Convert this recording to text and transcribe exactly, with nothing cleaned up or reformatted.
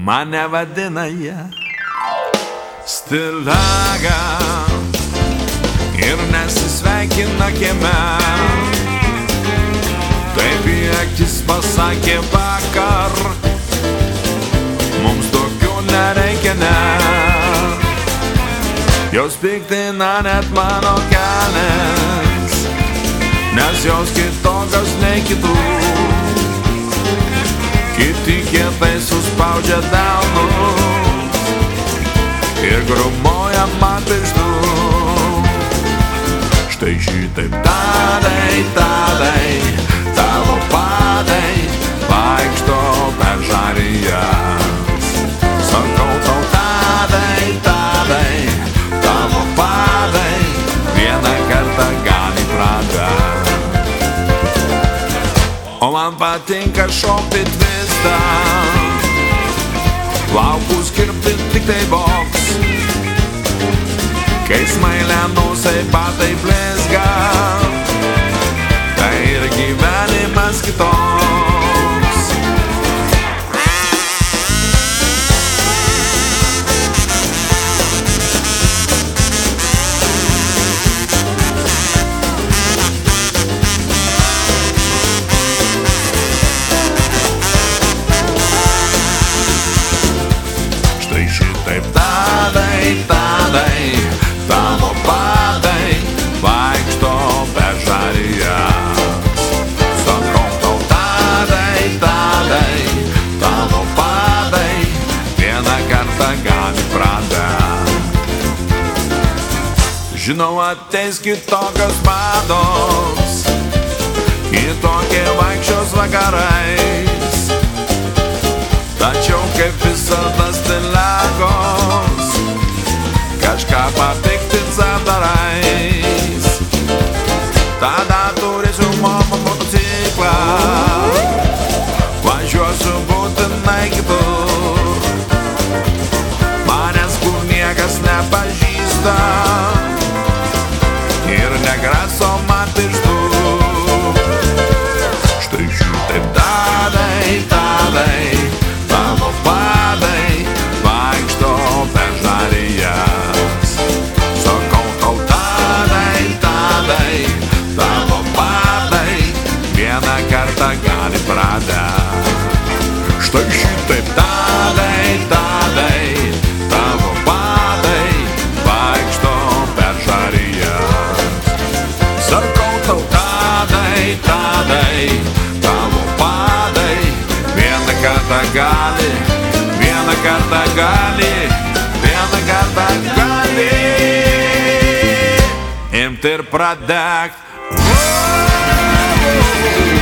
mane vadina jie stilaga ir nesisveikina kieme. Taip į akis pasakė vakar, mums tokių nereikia, ne. Jos piktina net mano kelias, nes jos kitokios nei kitų. Kiti kietai suspaudžia delnus ir grumuoja man pirštus. Štai šitaip tadai, tadai, tavo padai vaikšto per žarijas. Sakau tau tadai, tadai, tavo padai vieną kartą gali pradėt. O man patinka šokti tvistą, plaukus kirpti tik tai boks. Kai smailenusai batai blizga, tai ir gyvenimas kitoks. Štai šitaip tadai, tadai, tavo padai vaikšto per žarijas. Sakau tau tadai, tadai, tavo padai vieną kartą gali pradėt. Žinau, ateis kitokios mados, kitokie vaikščios vakarais, tačiau kaip visada stilagos kažką papiktins apdarais. Tada turėsiu mama motociklą, važiuosiu būtinai kitur. Manęs kur niekas nepažįsta ir negraso man pirštų. Štai šitaip tadai, tadai, tavo padai vaikšto per žarijas. Sakau tau tadai, tadai, tavo padai vieną kartą gali pradėt. Štai šitaip tadai, tadai, tavo padai vaikšto per žarijas. Sakau tau tadai, tadai, tavo padai vieną kartą gali, vieną kartą gali, vieną kartą gali imt ir pradegt.